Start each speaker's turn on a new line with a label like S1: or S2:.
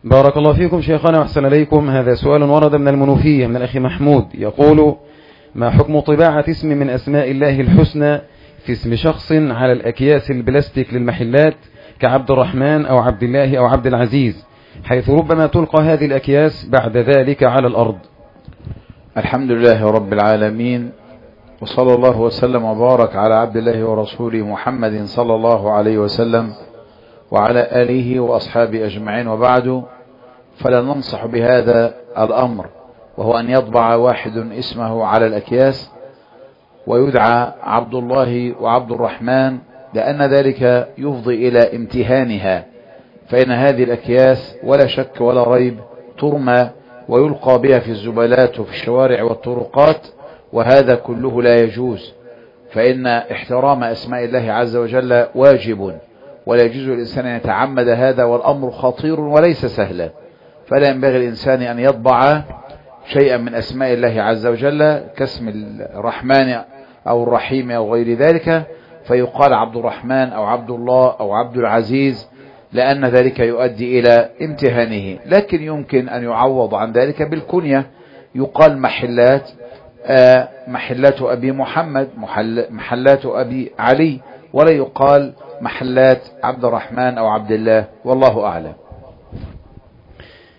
S1: بارك الله فيكم شيخنا وأحسن إليكم. هذا سؤال ورد من المنوفية من الأخي محمود، يقول: ما حكم طباعة اسم من أسماء الله الحسنى في اسم شخص على الأكياس البلاستيك للمحلات كعبد الرحمن أو عبد الله أو عبد العزيز، حيث ربما تلقى هذه الأكياس بعد ذلك على الأرض؟
S2: الحمد لله رب العالمين، وصلى الله وسلم وبارك على عبد الله ورسوله محمد صلى الله عليه وسلم وعلى آله وأصحابه أجمعين، وبعد، فلا ننصح بهذا الأمر، وهو أن يطبع واحد اسمه على الأكياس ويدعى عبد الله وعبد الرحمن، لأن ذلك يفضي إلى امتهانها، فإن هذه الأكياس ولا شك ولا ريب ترمى ويلقى بها في الزبالات وفي الشوارع والطرقات، وهذا كله لا يجوز، فإن احترام أسماء الله عز وجل واجب، ولا يجوز الإنسان أن يتعمد هذا، والأمر خطير وليس سهلا، فلا ينبغي الإنسان أن يطبع شيئا من أسماء الله عز وجل كاسم الرحمن أو الرحيم أو غير ذلك فيقال عبد الرحمن أو عبد الله أو عبد العزيز، لأن ذلك يؤدي إلى امتهانه. لكن يمكن أن يعوض عن ذلك بالكنية، يقال محلات أبي محمد، محلات أبي علي، ولا يقال محلات عبد الرحمن أو عبد الله، والله أعلم.